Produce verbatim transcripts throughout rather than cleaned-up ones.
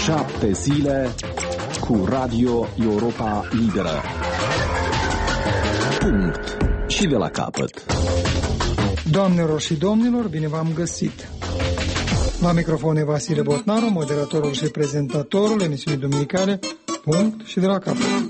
Șapte zile cu Radio Europa Liberă. Punct. Și de la capăt. Doamnelor și domnilor, bine v-am găsit. La microfon e Vasile Botnaru, moderatorul și prezentatorul emisiunii duminicale Punct și de la capăt.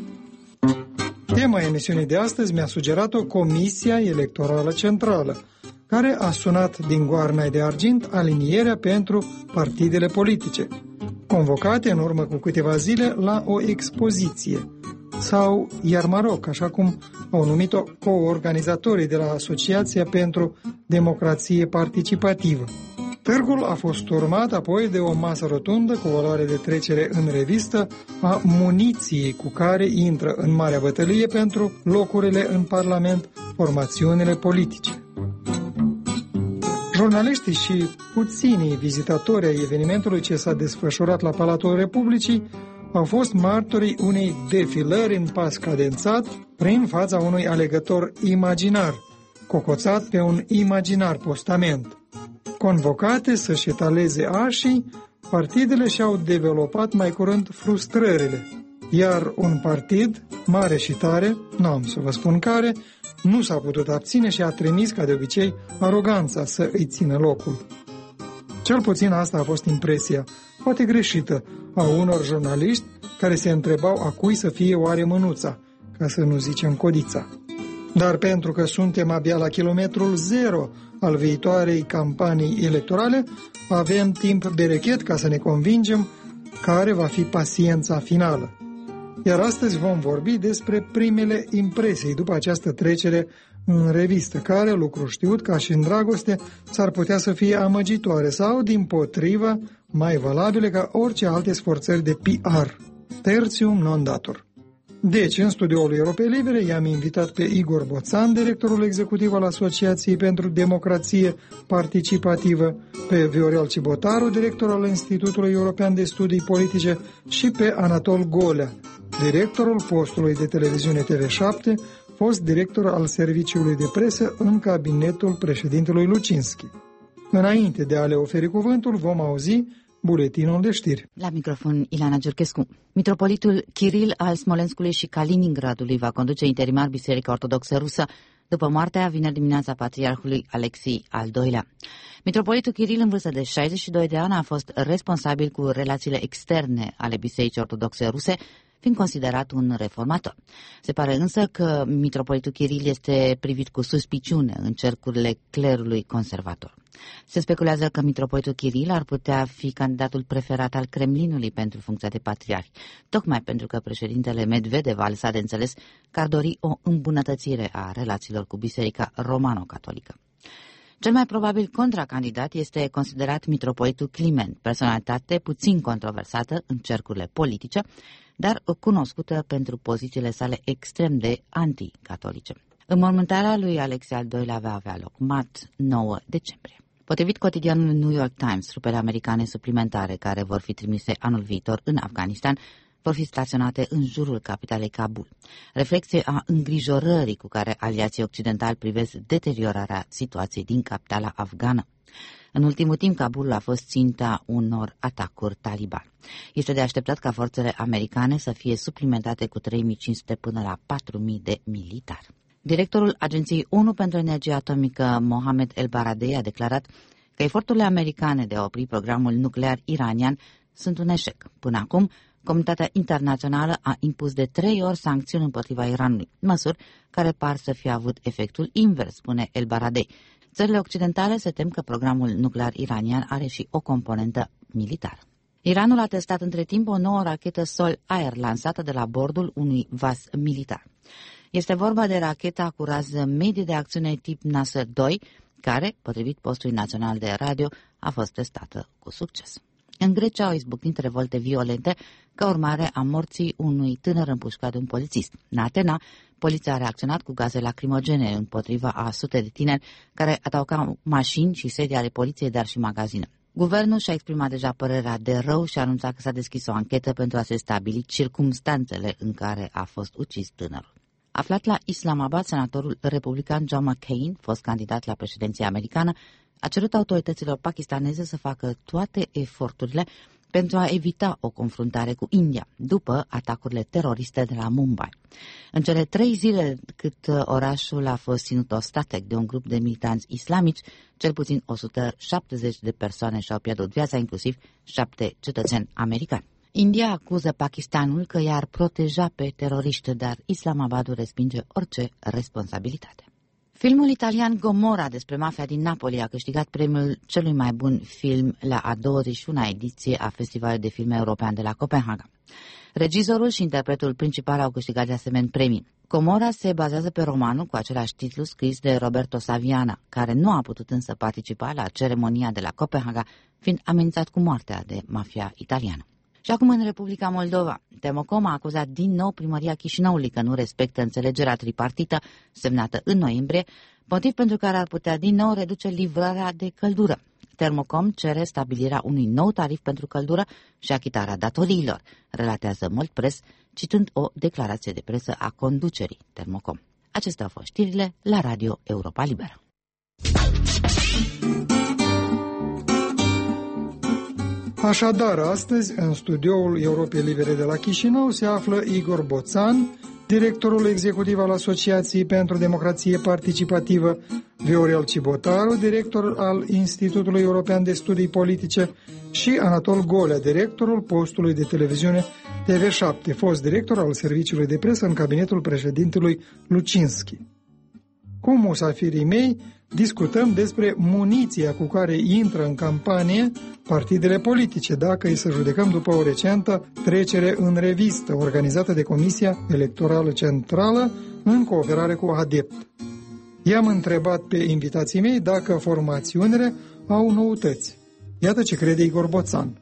Tema emisiunii de astăzi mi-a sugerat-o Comisia Electorală Centrală, care a sunat din goarna de argint alinierea pentru partidele politice, convocate în urmă cu câteva zile la o expoziție, sau Iarmaroc, așa cum au numit-o coorganizatorii de la Asociația pentru Democrație Participativă. Târgul a fost urmat apoi de o masă rotundă cu o luare de trecere în revistă a muniției cu care intră în marea bătălie pentru locurile în Parlament formațiunile politice. Jurnaliștii și puținii vizitatori ai evenimentului ce s-a desfășurat la Palatul Republicii au fost martorii unei defilări în pas cadențat prin fața unui alegător imaginar, cocoțat pe un imaginar postament. Convocate să-și etaleze așii, partidele și-au developat mai curând frustrările, iar un partid, mare și tare, nu am să vă spun care, nu s-a putut abține și a trimis, ca de obicei, aroganța să îi țină locul. Cel puțin asta a fost impresia, poate greșită, a unor jurnaliști care se întrebau a cui să fie oare mânuța, ca să nu zicem codița. Dar pentru că suntem abia la kilometrul zero al viitoarei campanii electorale, avem timp berechet ca să ne convingem care va fi paciența finală. Iar astăzi vom vorbi despre primele impresii după această trecere în revistă, care, lucru știut, ca și în dragoste, s-ar putea să fie amăgitoare sau, dimpotrivă, mai valabile ca orice alte sforțări de P R. Tertium non datur. Deci, în studioul Europei Libere, i-am invitat pe Igor Boțan, directorul executiv al Asociației pentru Democrație Participativă, pe Viorel Cibotaru, director al Institutului European de Studii Politice, și pe Anatol Golea, directorul postului de televiziune T V șapte, fost director al serviciului de presă în cabinetul președintelui Lucinski. Înainte de a le oferi cuvântul, vom auzi buletinul de știri. La microfon, Ilana Giurchescu. Mitropolitul Kiril al Smolenskului și Kaliningradului va conduce interimar Biserica Ortodoxă Rusă după moartea vineri dimineața patriarhului Alexei al doilea. Mitropolitul Kiril, în vârstă de șaizeci și doi de ani, a fost responsabil cu relațiile externe ale Bisericii Ortodoxe Ruse, fiind considerat un reformator. Se pare însă că mitropolitul Kiril este privit cu suspiciune în cercurile clerului conservator. Se speculează că mitropolitul Kiril ar putea fi candidatul preferat al Kremlinului pentru funcția de patriarh, tocmai pentru că președintele Medvedev a lăsat de înțeles că ar dori o îmbunătățire a relațiilor cu Biserica Romano-Catolică. Cel mai probabil contracandidat este considerat mitropolitul Climent, personalitate puțin controversată în cercurile politice, dar cunoscută pentru pozițiile sale extrem de anticatolice. Înmormântarea lui Alexei al doilea va avea loc marți, nouă decembrie. Potrivit cotidianului New York Times, trupele americane suplimentare care vor fi trimise anul viitor în Afganistan vor fi staționate în jurul capitalei Kabul, reflecție a îngrijorării cu care aliații occidentali privesc deteriorarea situației din capitala afgană. În ultimul timp, Kabul a fost ținta unor atacuri taliban. Este de așteptat ca forțele americane să fie suplimentate cu trei mii cinci sute până la patru mii de militari. Directorul Agenției ONU pentru Energie Atomică, Mohamed El-Baradei, a declarat că eforturile americane de a opri programul nuclear iranian sunt un eșec. Până acum, comunitatea internațională a impus de trei ori sancțiuni împotriva Iranului, măsuri care par să fie avut efectul invers, spune El-Baradei. Țările occidentale se tem că programul nuclear iranian are și o componentă militară. Iranul a testat între timp o nouă rachetă sol-aer lansată de la bordul unui vas militar. Este vorba de racheta cu rază medie de acțiune tip Nasser doi, care, potrivit postului național de radio, a fost testată cu succes. În Grecia au izbucnit revolte violente ca urmare a morții unui tânăr împușcat de un polițist. În Atena, poliția a reacționat cu gaze lacrimogene împotriva a sute de tineri care atacau mașini și sedii ale poliției, dar și magazine. Guvernul și-a exprimat deja părerea de rău și a anunțat că s-a deschis o anchetă pentru a se stabili circumstanțele în care a fost ucis tânărul. Aflat la Islamabad, senatorul republican John McCain, fost candidat la președinția americană, a cerut autorităților pakistaneze să facă toate eforturile pentru a evita o confruntare cu India, după atacurile teroriste de la Mumbai. În cele trei zile cât orașul a fost ținut ostatec de un grup de militanți islamici, cel puțin o sută șaptezeci de persoane și-au pierdut viața, inclusiv șapte cetățeni americani. India acuză Pakistanul că i-ar proteja pe teroriști, dar Islamabadul respinge orice responsabilitate. Filmul italian Gomorra despre mafia din Napoli a câștigat premiul celui mai bun film la a douăzeci și una ediție a Festivalului de Filme European de la Copenhaga. Regizorul și interpretul principal au câștigat de asemenea premii. Gomorra se bazează pe romanul cu același titlu scris de Roberto Saviano, care nu a putut însă participa la ceremonia de la Copenhaga, fiind amenințat cu moartea de mafia italiană. Și acum în Republica Moldova, Temocom a acuzat din nou primăria Chișinăului că nu respectă înțelegerea tripartită semnată în noiembrie, motiv pentru care ar putea din nou reduce livrarea de căldură. Termocom cere stabilirea unui nou tarif pentru căldură și achitarea datoriilor, relatează Moldpress, citând o declarație de presă a conducerii Termocom. Acestea au fost știrile la Radio Europa Liberă. Așadar, astăzi, în studioul Europei Libere de la Chișinău, se află Igor Boțan, directorul executiv al Asociației pentru Democrație Participativă, Viorel Cibotaru, director al Institutului European de Studii Politice, și Anatol Golea, directorul postului de televiziune T V șapte, fost director al serviciului de presă în cabinetul președintelui Lucinski. Cu musafirii mei, discutăm despre muniția cu care intră în campanie partidele politice, dacă îi să judecăm după o recentă trecere în revistă organizată de Comisia Electorală Centrală în cooperare cu ADEPT. I-am întrebat pe invitații mei dacă formațiunile au noutăți. Iată ce crede Igor Boțan.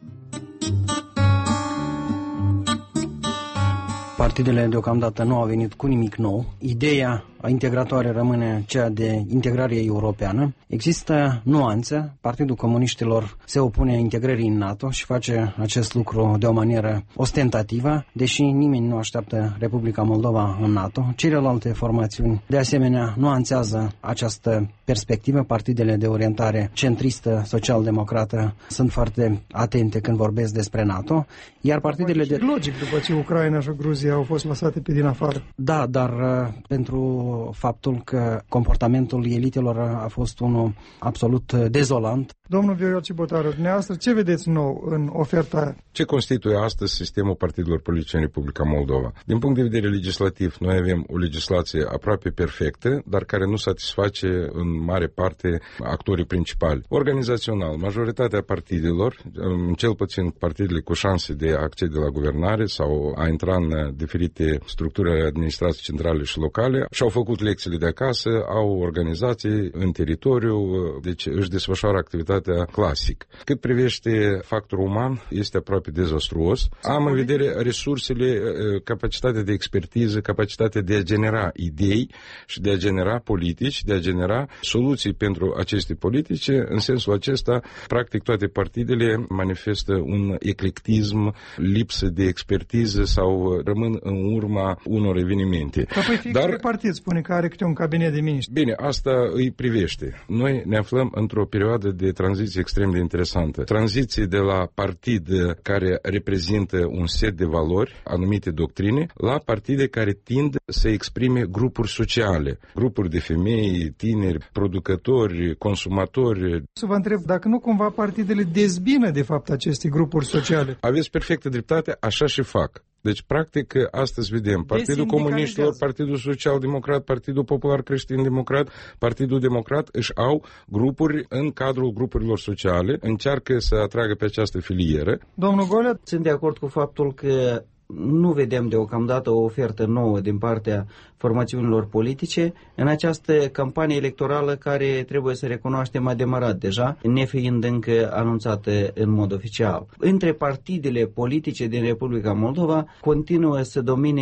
Partidele deocamdată nu au venit cu nimic nou. Ideea integratoare rămâne cea de integrare europeană. Există nuanțe. Partidul Comuniștilor se opune integrării în NATO și face acest lucru de o manieră ostentativă, deși nimeni nu așteaptă Republica Moldova în NATO. Celelalte formațiuni, de asemenea, nuanțează această perspectivă. Partidele de orientare centristă, social-democrată, sunt foarte atente când vorbesc despre NATO, iar partidele de... Logic, după ce Ucraina și Gruzia au fost lăsate pe din afară. Da, dar pentru faptul că comportamentul elitelor a fost unul absolut dezolant. Domnul Viorel Cibotaru, dumneavoastră, ce vedeți nou în oferta? Ce constituie astăzi sistemul partidelor politice în Republica Moldova? Din punct de vedere legislativ, noi avem o legislație aproape perfectă, dar care nu satisface în mare parte actorii principali. Organizațional, majoritatea partidelor, cel puțin partidele cu șanse de a accede la guvernare sau a intra în diferite structuri ale administrației centrale și locale, și-au făcut lecțiile de acasă, au organizații în teritoriu, deci își desfășoară activitatea clasic. Cât privește factorul uman, este aproape dezastruos. Am în vedere resursele, capacitatea de expertiză, capacitatea de a genera idei și de a genera politici, de a genera soluții pentru aceste politice. În sensul acesta, practic toate partidele manifestă un eclectism, lipsă de expertiză sau rămân în urma unor evenimente. Apoi fiecare Dar... partid spune că are câte un cabinet de miniștri. Bine, asta îi privește. Noi ne aflăm într-o perioadă de tranziție extrem de interesantă. Tranziție de la partid care reprezintă un set de valori, anumite doctrine, la partide care tind să exprime grupuri sociale, grupuri de femei, tineri, producători, consumatori. Să vă întreb, dacă nu cumva partidele dezbină de fapt aceste grupuri sociale? Aveți perfectă dreptate, așa și fac. Deci, practic, astăzi vedem Partidul Comuniștilor, Partidul Social-Democrat, Partidul Popular Creștin-Democrat, Partidul Democrat își au grupuri în cadrul grupurilor sociale, încearcă să atragă pe această filieră. Domnul Golea? Sunt de acord cu faptul că nu vedem deocamdată o ofertă nouă din partea formațiunilor politice în această campanie electorală care, trebuie să recunoaștem, a demarat deja, nefiind încă anunțată în mod oficial. Între partidele politice din Republica Moldova continuă să domine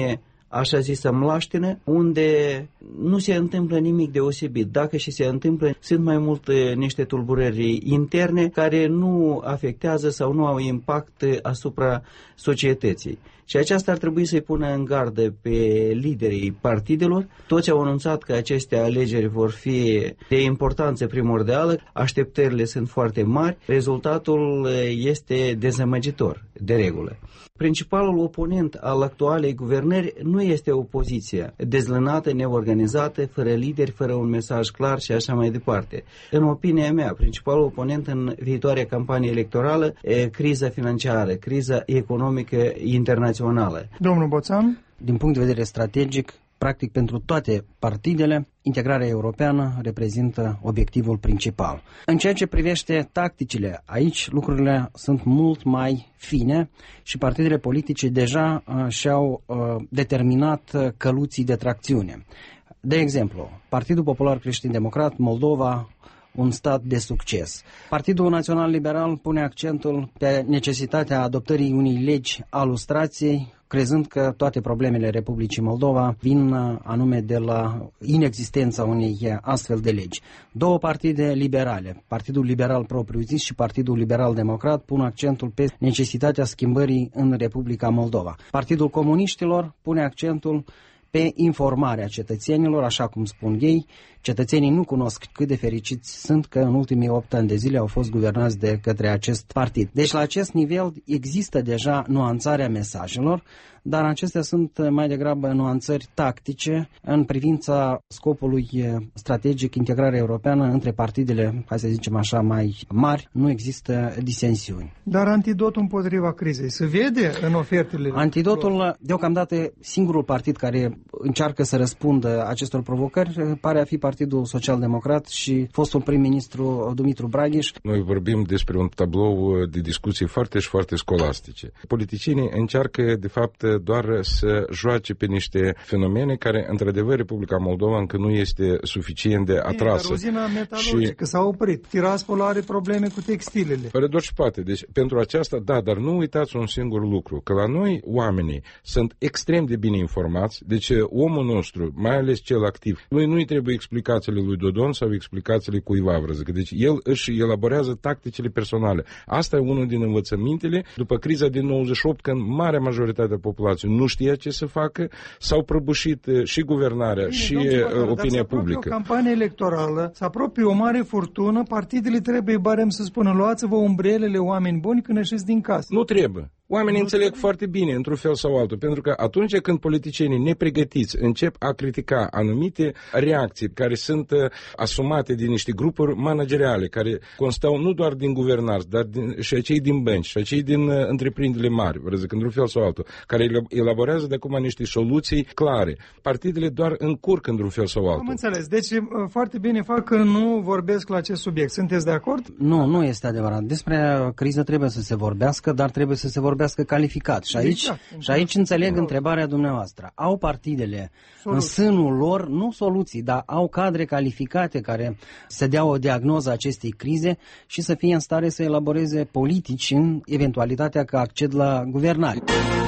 așa zisă mlaștină, unde nu se întâmplă nimic deosebit. Dacă și se întâmplă, sunt mai mult niște tulburări interne care nu afectează sau nu au impact asupra societății. Și aceasta ar trebui să-i pună în gardă pe liderii partidelor. Toți au anunțat că aceste alegeri vor fi de importanță primordială, așteptările sunt foarte mari, rezultatul este dezamăgitor, de regulă. Principalul oponent al actualei guvernări nu este opoziția, dezlănată, neorganizată, fără lideri, fără un mesaj clar și așa mai departe. În opinia mea, principalul oponent în viitoarea campanie electorală e criza financiară, criza economică internațională. Domnul Boțan? Din punct de vedere strategic, practic pentru toate partidele, integrarea europeană reprezintă obiectivul principal. În ceea ce privește tacticile, aici lucrurile sunt mult mai fine și partidele politice deja uh, și-au uh, determinat căluții de tracțiune. De exemplu, Partidul Popular Creștin-Democrat, Moldova, un stat de succes. Partidul Național Liberal pune accentul pe necesitatea adoptării unei legi a lustrației, crezând că toate problemele Republicii Moldova vin anume de la inexistența unei astfel de legi. Două partide liberale, Partidul Liberal Propriu-Zis și Partidul Liberal Democrat, pun accentul pe necesitatea schimbării în Republica Moldova. Partidul Comuniștilor pune accentul pe informarea cetățenilor, așa cum spun ei. Cetățenii nu cunosc cât de fericiți sunt că în ultimii opt ani de zile au fost guvernați de către acest partid. Deci la acest nivel există deja nuanțarea mesajelor, dar acestea sunt mai degrabă nuanțări tactice în privința scopului strategic, integrarea europeană între partidele, hai să zicem așa, mai mari. Nu există disensiuni. Dar antidotul împotriva crizei se vede în ofertele? Antidotul, deocamdată, singurul partid care încearcă să răspundă acestor provocări pare a fi Partidul Social-Democrat și fostul prim-ministru Dumitru Braghiș. Noi vorbim despre un tablou de discuții foarte și foarte scolastice. Politicienii încearcă, de fapt, doar să joace pe niște fenomene care, într-adevăr, Republica Moldova încă nu este suficient de atrasă. Dar uzina metalurgică și... s-a oprit. Tiraspol are probleme cu textilele. Fără doar și poate. Deci, pentru aceasta, da, dar nu uitați un singur lucru, că la noi oamenii sunt extrem de bine informați, deci omul nostru, mai ales cel activ, lui nu-i trebuie explicațiile lui Dodon sau explicațiile cuiva, vreau zic. Deci el își elaborează tacticile personale. Asta e unul din învățămintele după criza din nouăzeci și opt, când marea majoritate a populației nu știa ce să facă, s-au prăbușit și guvernarea Bine, și uh, opinia publică. O campanie electorală, să apropie o mare furtună, partidele trebuie barem să spună, luați-vă umbrelele, oameni buni, când ieșiți din casă. Nu trebuie. Oamenii înțeleg foarte bine, într-un fel sau altul, pentru că atunci când politicienii nepregătiți încep a critica anumite reacții care sunt uh, asumate de niște grupuri manageriale, care constau nu doar din guvernați, dar din, și acei din bănci, și acei din uh, întreprinderile mari, vreau zic, într-un fel sau altul, care elaborează de acum niște soluții clare. Partidele doar încurcă într-un fel sau altul. Am înțeles. Deci uh, foarte bine fac că nu vorbesc la acest subiect. Sunteți de acord? Nu, nu este adevărat. Despre criză trebuie să se vorbească, dar trebuie să se vorbească vorbească calificat. Și aici, exact, și aici înțeleg no. întrebarea dumneavoastră. Au partidele soluții în sânul lor, nu soluții, dar au cadre calificate care să dea o diagnoză acestei crize și să fie în stare să elaboreze politici în eventualitatea că acced la guvernare.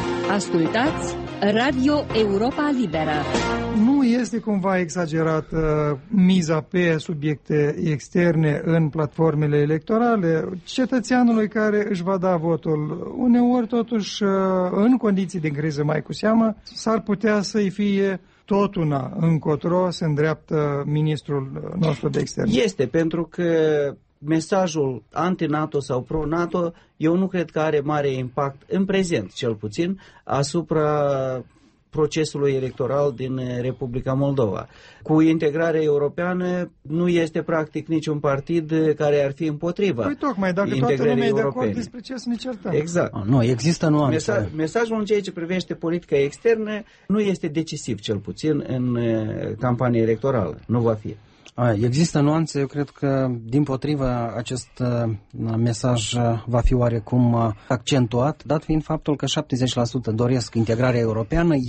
Ascultați Radio Europa Liberă. Nu este cumva exagerat uh, miza pe subiecte externe în platformele electorale? Cetățeanului care își va da votul, uneori totuși uh, în condiții de criză mai cu seamă, s-ar putea să-i fie tot una încotro se îndreaptă ministrul nostru de externe. Este, pentru că mesajul anti-NATO sau pro-NATO, eu nu cred că are mare impact, în prezent cel puțin, asupra procesului electoral din Republica Moldova. Cu integrarea europeană nu este practic niciun partid care ar fi împotriva păi tocmai, dacă toată lumea e de acord, despre ce să ne certăm? Exact. Oh, nu, există nuanțe. Mesaj, mesajul în ceea ce privește politica externă nu este decisiv, cel puțin, în campania electorală. Nu va fi. Există nuanțe, eu cred că, dimpotrivă, acest uh, mesaj uh, va fi oarecum uh, accentuat, dat fiind faptul că șaptezeci la sută doresc integrarea europeană, iar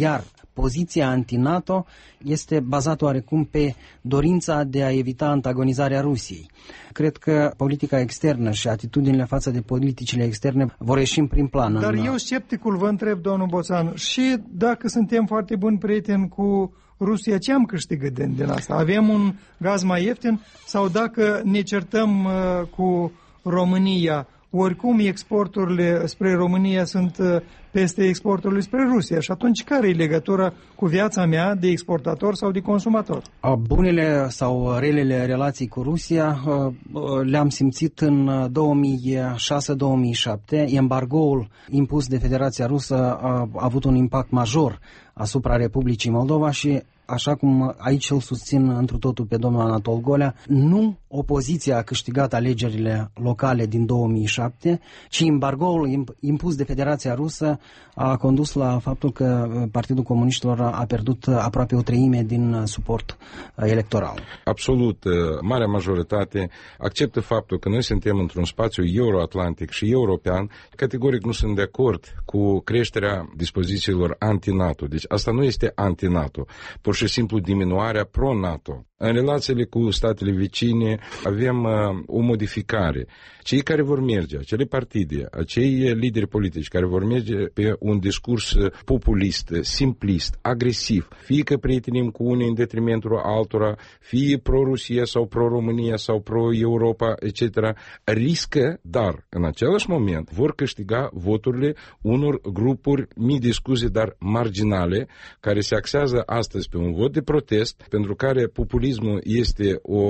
poziția anti-NATO este bazată oarecum pe dorința de a evita antagonizarea Rusiei. Cred că politica externă și atitudinile față de politicile externe vor ieși în prim plan. Dar în... eu, scepticul, vă întreb, domnul Boțan, și dacă suntem foarte buni prieteni cu Rusia, ce am câștigat din, din asta? Avem un gaz mai ieftin? Sau dacă ne certăm uh, cu România, oricum exporturile spre România sunt uh, peste exporturile spre Rusia. Și atunci care e legătura cu viața mea de exportator sau de consumator? Bunele sau relele relații cu Rusia le-am simțit în două mii șase două mii șapte. Embargoul impus de Federația Rusă a avut un impact major asupra Republicii Moldova și, așa cum aici îl susțin întru totul pe domnul Anatol Golea, nu opoziția a câștigat alegerile locale din două mii șapte, ci embargoul impus de Federația Rusă a condus la faptul că Partidul Comuniștilor a pierdut aproape o treime din suport electoral. Absolut, marea majoritate acceptă faptul că noi suntem într-un spațiu euroatlantic și european. Categoric nu sunt de acord cu creșterea dispozițiilor anti-NATO. Deci asta nu este anti-NATO, pur și simplu diminuarea pro-NATO. În relațiile cu statele vecine avem uh, o modificare. Cei care vor merge, acele partide, acei lideri politici care vor merge pe un discurs populist, simplist, agresiv, fie că prietenim cu unii în detrimentul altora, fie pro-Rusia sau pro-România sau pro-Europa, et cetera, riscă, dar în același moment vor câștiga voturile unor grupuri, mii de scuze, dar marginale, care se axează astăzi pe un vot de protest, pentru care populismul este o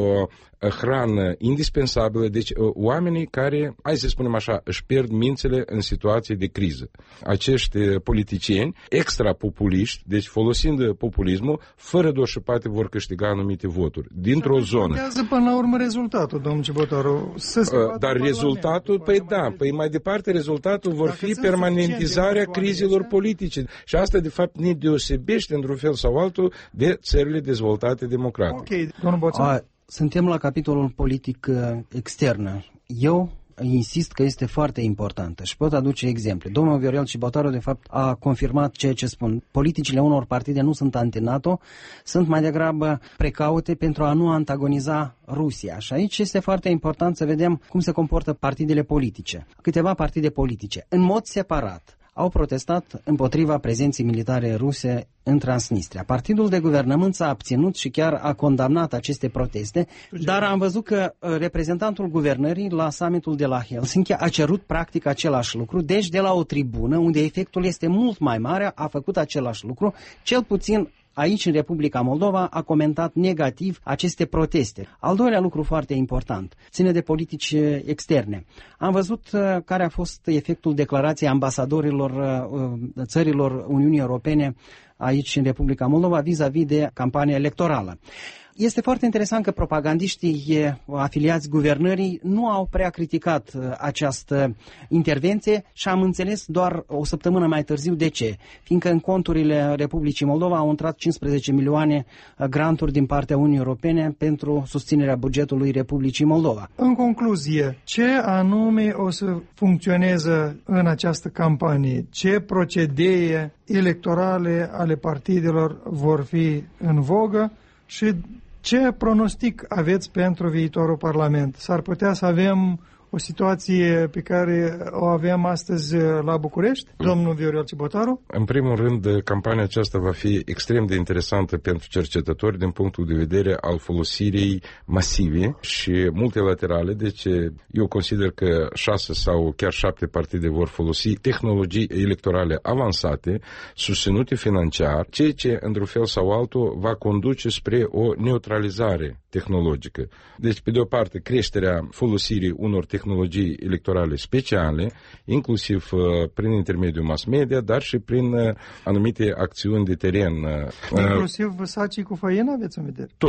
hrană indispensabilă, deci oamenii care, hai să spunem așa, își pierd mințile în situații de criză. Acești politicieni extra-populiști, deci folosind populismul, fără doar-și-poate vor câștiga anumite voturi, dintr-o zonă. Contează până la urmă rezultatul, domnul Cibotaru. Uh, dar rezultatul, păi da, păi mai departe rezultatul vor fi permanentizarea crizelor politice. Și asta, de fapt, ne deosebește, într-un fel sau altul, de țările dezvoltate democrate. Ok, domnul Boțan. Suntem la capitolul politic uh, extern. Eu insist că este foarte importantă și pot aduce exemple. Domnul Viorel Cibotaru, de fapt, a confirmat ceea ce spun. Politicile unor partide nu sunt anti-NATO, sunt mai degrabă precaute pentru a nu antagoniza Rusia. Și aici este foarte important să vedem cum se comportă partidele politice. Câteva partide politice, în mod separat, au protestat împotriva prezenței militare ruse în Transnistria. Partidul de guvernământ s-a abținut și chiar a condamnat aceste proteste, dar am văzut că reprezentantul guvernării la summitul de la Helsinki a cerut practic același lucru, deci de la o tribună unde efectul este mult mai mare a făcut același lucru, cel puțin aici, în Republica Moldova, a comentat negativ aceste proteste. Al doilea lucru foarte important ține de politici externe. Am văzut uh, care a fost efectul declarației ambasadorilor uh, țărilor Uniunii Europene aici, în Republica Moldova, vis-a-vis de campania electorală. Este foarte interesant că propagandiștii afiliați guvernării nu au prea criticat această intervenție și am înțeles doar o săptămână mai târziu de ce. Fiindcă în conturile Republicii Moldova au intrat cincisprezece milioane granturi din partea Uniunii Europene pentru susținerea bugetului Republicii Moldova. În concluzie, ce anume o să funcționeze în această campanie? Ce procedee electorale ale partidelor vor fi în vogă? Și ce pronostic aveți pentru viitorul Parlament? S-ar putea să avem o situație pe care o avem astăzi la București, domnul Viorel Cibotaru? În primul rând, campania aceasta va fi extrem de interesantă pentru cercetători din punctul de vedere al folosirii masive și multilaterale. Deci eu consider că șase sau chiar șapte partide vor folosi tehnologii electorale avansate, susținute financiar, ceea ce, într-un fel sau altul, va conduce spre o neutralizare tehnologică. Deci, pe de o parte, creșterea folosirii unor tehnologii electorale speciale, inclusiv uh, prin intermediul mass media, dar și prin uh, anumite acțiuni de teren. Uh, inclusiv sacii cu făină aveți în vedere? Tot.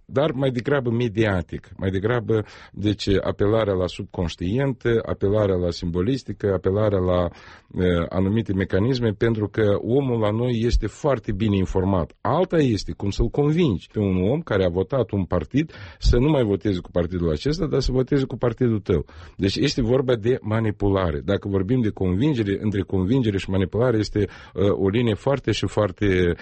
dar mai degrabă mediatic, mai degrabă, deci, apelarea la subconștient, apelarea la simbolistică, apelarea la uh, anumite mecanisme, pentru că omul la noi este foarte bine informat. Alta este cum să-l convingi pe un om care a votat un partid să nu mai voteze cu partidul acesta, dar să voteze cu partidul tău. Deci este vorba de manipulare. Dacă vorbim de convingere, între convingere și manipulare este uh, o linie foarte și foarte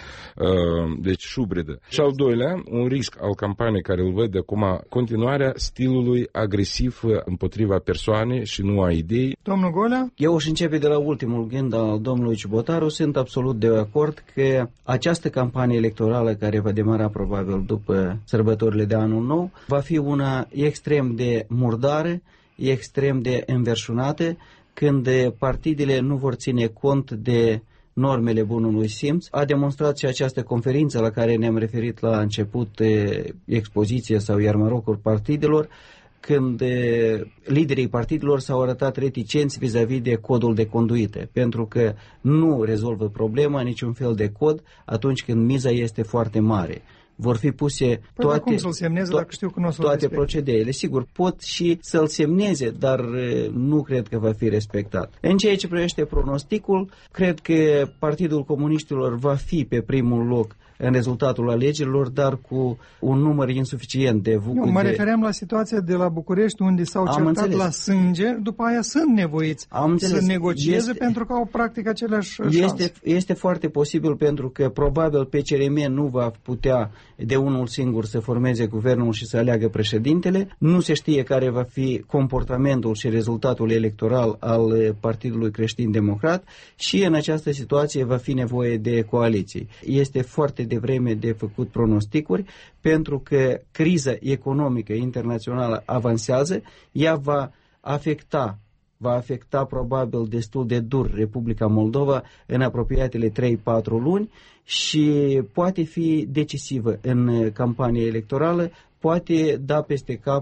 uh, deci șubredă. Și al doilea, un risc al campaniei care îl văd de acum, continuarea stilului agresiv împotriva persoanei și nu a idei. Domnul Golea? Eu aș începe de la ultimul gând al domnului Ciubotaru. Sunt absolut de acord că această campanie electorală care va demara probabil după sărbătorile de anul nou va fi una extrem de murdară, extrem de înverșunată, când partidele nu vor ține cont de normele bunului simț. A demonstrat și această conferință la care ne-am referit la început, expoziție sau iarmarocul partidelor, când liderii partidelor s-au arătat reticenți vis-a-vis de codul de conduită, pentru că nu rezolvă problema niciun fel de cod atunci când miza este foarte mare. Vor fi puse păi toate, cum să-l semneze, dacă știu că nu o să toate procedeele. Sigur, pot și să-l semneze, dar nu cred că va fi respectat. În ceea ce privește pronosticul, cred că Partidul Comuniștilor va fi pe primul loc în rezultatul alegerilor, dar cu un număr insuficient de vocuri. Eu mă de... refeream la situația de la București, unde s-au Am certat înțeles. la sânge, după aia sunt nevoiți Am să înțeles. negocieze este... pentru că au practic aceleași șanse. Este, este foarte posibil, pentru că probabil P C R M nu va putea de unul singur să formeze guvernul și să aleagă președintele. Nu se știe care va fi comportamentul și rezultatul electoral al Partidului Creștin-Democrat și în această situație va fi nevoie de coaliții. Este foarte devreme de făcut pronosticuri, pentru că criza economică internațională avansează, ea va afecta va afecta probabil destul de dur Republica Moldova în apropiatele trei patru luni și poate fi decisivă în campania electorală, poate da peste cap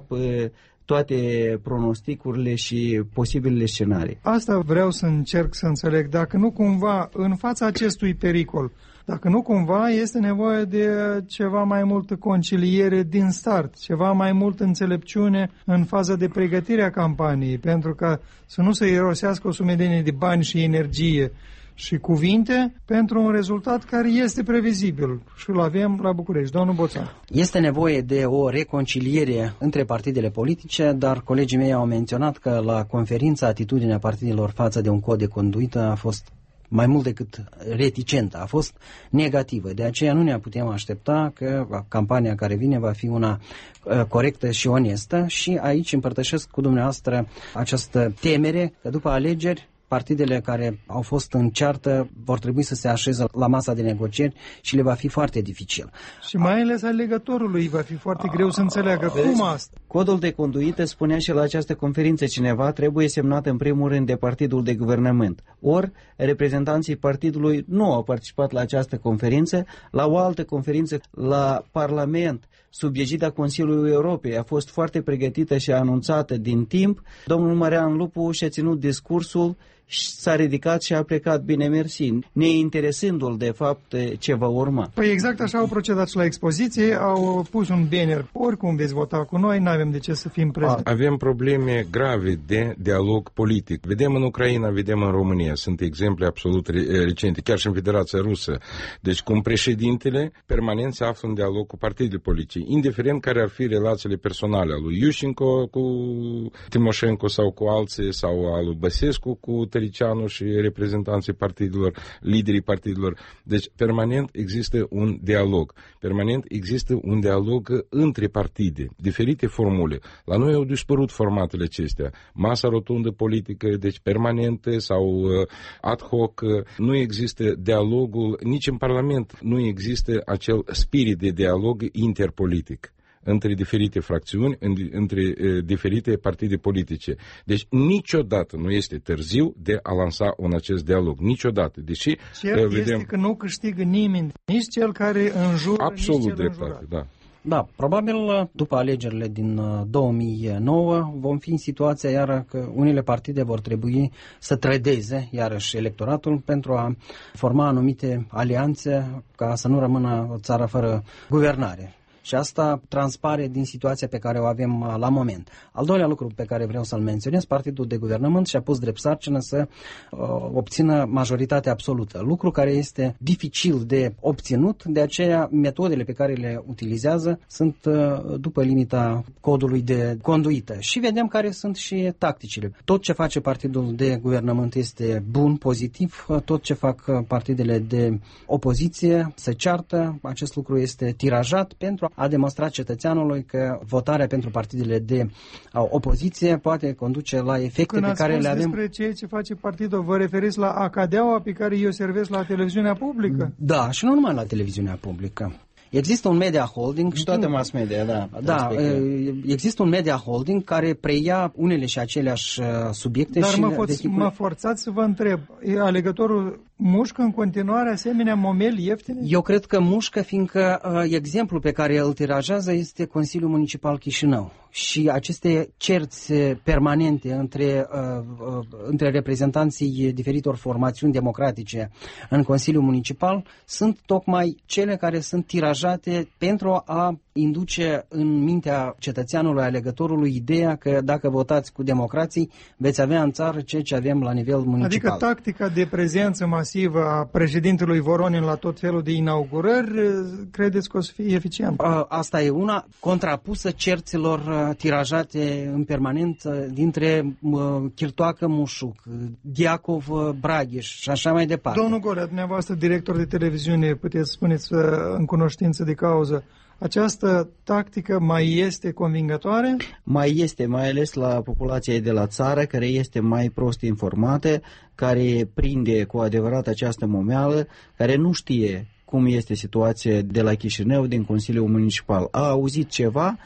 toate pronosticurile și posibilele scenarii. Asta vreau să încerc să înțeleg, dacă nu cumva în fața acestui pericol, dacă nu cumva este nevoie de ceva mai multă conciliere din start, ceva mai multă înțelepciune în faza de pregătire a campaniei, pentru că să nu se irosească o sumedenie de bani și energie și cuvinte pentru un rezultat care este previzibil și îl avem la București. Domnul Boțan. Este nevoie de o reconciliere între partidele politice, dar colegii mei au menționat că la conferința atitudinea partidelor față de un cod de conduită a fost mai mult decât reticentă, a fost negativă. De aceea nu ne putem aștepta că campania care vine va fi una uh, corectă și onestă și aici împărtășesc cu dumneavoastră această temere că după alegeri partidele care au fost în ceartă vor trebui să se așeze la masa de negocieri și le va fi foarte dificil. Și mai ales alegătorului va fi foarte greu să înțeleagă cum asta. Codul de conduită, spunea și la această conferință cineva, trebuie semnat în primul rând de partidul de guvernământ. Ori reprezentanții partidului nu au participat la această conferință, la o altă conferință la Parlament, sub egida Consiliului Europei, a fost foarte pregătită și anunțată din timp. Domnul Marian Lupu și-a ținut discursul, s-a ridicat și a plecat bine mersi, neinteresându-l de fapt ce va urma. Păi exact așa au procedat și la expoziție, au pus un banner, oricum veți vota cu noi, n-avem de ce să fim prezenți. Avem probleme grave de dialog politic. Vedem în Ucraina, vedem în România, sunt exemple absolut recente, chiar și în Federația Rusă. Deci cum președintele permanent se află în dialog cu partidele politice, indiferent care ar fi relațiile personale al lui Iușenko cu Timoșenko sau cu alții, sau al lui Băsescu cu Tăricianu și reprezentanții partidelor, liderii partidelor. Deci, permanent există un dialog. Permanent există un dialog între partide, diferite formule. La noi au dispărut formatele acestea. Masa rotundă politică, deci permanente sau ad hoc. Nu există dialogul, nici în Parlament nu există acel spirit de dialog interpolitic între diferite fracțiuni, între uh, diferite partide politice. Deci niciodată nu este târziu de a lansa un acest dialog. Niciodată. Deși Cert uh, vedem... este că nu câștigă nimeni, nici cel care înjură, absolut nici cel dreptate, înjurat. da. Da, probabil după alegerile din două mii nouă vom fi în situația iară că unele partide vor trebui să trădeze iarăși electoratul pentru a forma anumite alianțe ca să nu rămână o țară fără guvernare. Și asta transpare din situația pe care o avem la moment. Al doilea lucru pe care vreau să-l menționez, Partidul de Guvernământ și-a pus drept sarcină să uh, obțină majoritatea absolută, lucru care este dificil de obținut, de aceea metodele pe care le utilizează sunt uh, după limita codului de conduită. Și vedem care sunt și tacticile. Tot ce face Partidul de Guvernământ este bun, pozitiv, tot ce fac partidele de opoziție se ceartă, acest lucru este tirajat pentru a demonstra cetățeanului că votarea pentru partidele de opoziție poate conduce la efecte Când pe care le avem. Când ați spus despre ceea ce face partidul, vă referiți la Acadeaua pe care eu servesc la televiziunea publică? Da, și nu numai la televiziunea publică. Există un media holding. Și toate mass media, da. Da, există un media holding care preia unele și aceleași subiecte. Dar și mă, foți, tipuri... mă forțați să vă întreb, alegătorul mușcă în continuare asemenea momeli ieftine? Eu cred că mușcă, fiindcă uh, exemplul pe care îl tirajează este Consiliul Municipal Chișinău. Și aceste cerți permanente între, uh, uh, între reprezentanții diferitor formațiuni democratice în Consiliul Municipal sunt tocmai cele care sunt tirajate pentru a induce în mintea cetățeanului, alegătorului, ideea că dacă votați cu democrații, veți avea în țară ceea ce avem la nivel municipal. Adică tactica de prezență masivă a președintelui Voronin la tot felul de inaugurări, credeți că o să fie eficient? Asta e una contrapusă cerților tirajate în permanent dintre Chirtoacă Mușuc, Diacov Braghiș și așa mai departe. Domnul Golea, dumneavoastră director de televiziune, puteți spuneți în cunoștință de cauză, această tactică mai este convingătoare? Mai este, mai ales la populația de la țară, care este mai prost informată, care prinde cu adevărat această momeală, care nu știe cum este situația de la Chișinău, din Consiliul Municipal. A auzit ceva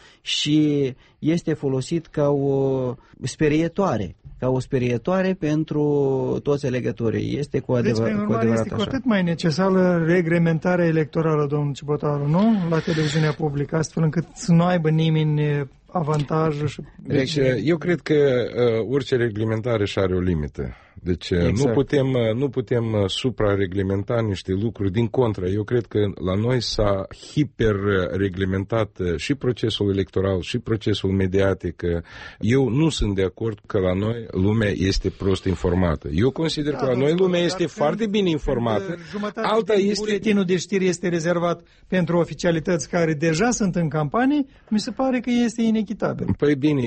și este folosit ca o sperietoare. ca o sperietoare pentru toți alegătorii. Este cu, adevăr, deci, cu adevărat este așa. Cu atât mai necesară reglementarea electorală, domnul Cibotaru, nu? La televiziunea publică, astfel încât să nu aibă nimeni avantajul. Și... Deci, eu cred că uh, orice reglementare și are o limită. Deci exact. nu putem, nu putem suprareglementa niște lucruri. Din contră, eu cred că la noi s-a hiperreglementat și procesul electoral și procesul mediatic. Eu nu sunt de acord că la noi lumea este prost informată. Eu consider da, că la noi lumea este foarte bine informată. Alta este... Buletinul de știri este rezervat pentru oficialități care deja sunt în campanie, mi se pare că este inechitabil. Păi bine,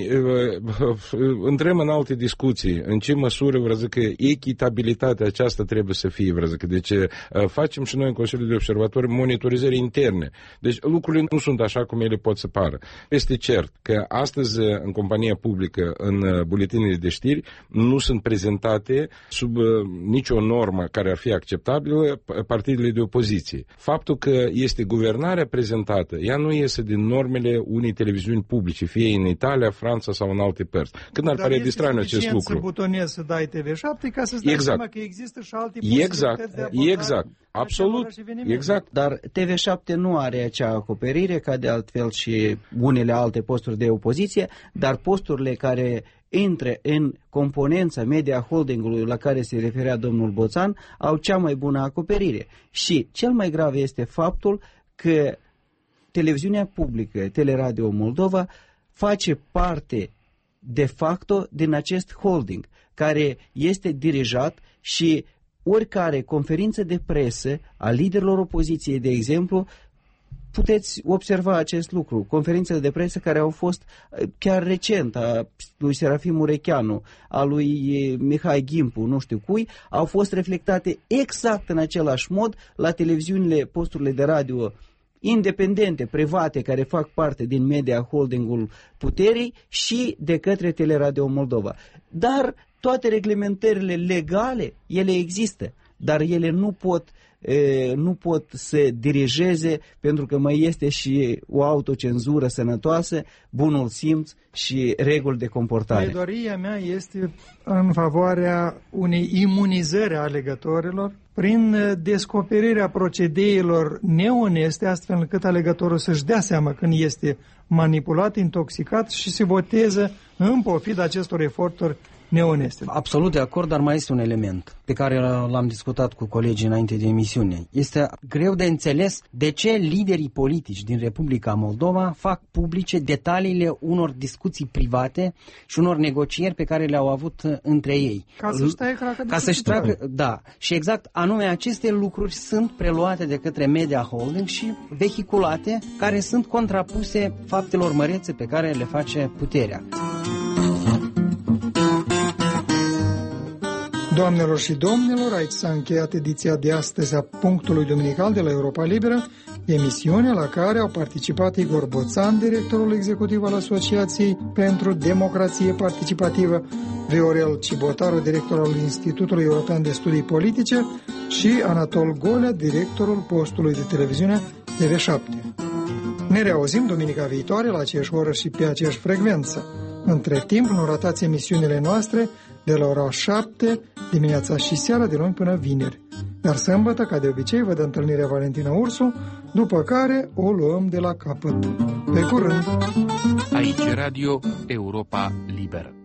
intrăm în alte discuții. În ce măsură, vreau zic, că echitabilitatea aceasta trebuie să fie, vreau zic. Deci facem și noi în Consiliul de Observatori monitorizări interne. Deci lucrurile nu sunt așa cum ele pot să pară. Este cert că astăzi în compania publică, în buletinele de știri, nu sunt prezentate sub nicio normă care ar fi acceptabilă partidele de opoziție. Faptul că este guvernarea prezentată, ea nu iese din normele unei televiziuni publice, fie în Italia, Franța sau în alte părți. Când ar părea distraiu acest lucru? Dar este butonezi să dai T V șapte ca să-ți dai exact. seama că există și alte posibilități exact. de abordare. Exact. Absolut. Exact. Dar T V șapte nu are acea acoperire, ca de altfel și unele alte posturi de opoziție, dar posturile care intră în componența media holdingului la care se referea domnul Boțan au cea mai bună acoperire. Și cel mai grav este faptul că televiziunea publică, Teleradio Moldova, face parte de facto din acest holding, care este dirijat și oricare conferință de presă a liderilor opoziției, de exemplu, puteți observa acest lucru. Conferințele de presă care au fost chiar recent, a lui Serafim Urecheanu, a lui Mihai Ghimpu, nu știu cui, au fost reflectate exact în același mod la televiziunile, posturile de radio independente, private, care fac parte din media holdingul puterii și de către Teleradio Moldova. Dar toate reglementările legale, ele există, dar ele nu pot, e, nu pot să dirigeze, pentru că mai este și o autocenzură sănătoasă, bunul simț și reguli de comportare. Pledoaria mea este în favoarea unei imunizări a alegătorilor prin descoperirea procedeilor neoneste, astfel încât alegătorul să-și dea seama când este manipulat, intoxicat și se voteze în pofida acestor eforturi neoneste. Absolut de acord, dar mai este un element pe care l-am discutat cu colegii înainte de emisiune. Este greu de înțeles de ce liderii politici din Republica Moldova fac publice detaliile unor discuții private și unor negocieri pe care le-au avut între ei. Ca să-și taie craca de Ca să-și tragă, da. Și exact anume aceste lucruri sunt preluate de către Media Holding și vehiculate, care sunt contrapuse faptelor mărețe pe care le face puterea. Doamnelor și domnilor, aici s-a încheiat ediția de astăzi a Punctului Duminical de la Europa Liberă, emisiunea la care au participat Igor Boțan, directorul executiv al Asociației pentru Democrație Participativă, Viorel Cibotaru, director al Institutului European de Studii Politice și Anatol Golea, directorul postului de televiziune T V șapte. Ne reauzim duminica viitoare la aceeași oră și pe aceeași frecvență. Între timp, nu ratați emisiunile noastre de la ora șapte dimineața și seara, de luni până vineri. Dar sâmbătă, ca de obicei, vă dă întâlnirea Valentina Ursu, după care o luăm de la capăt. Pe curând! Aici Radio Europa Liberă.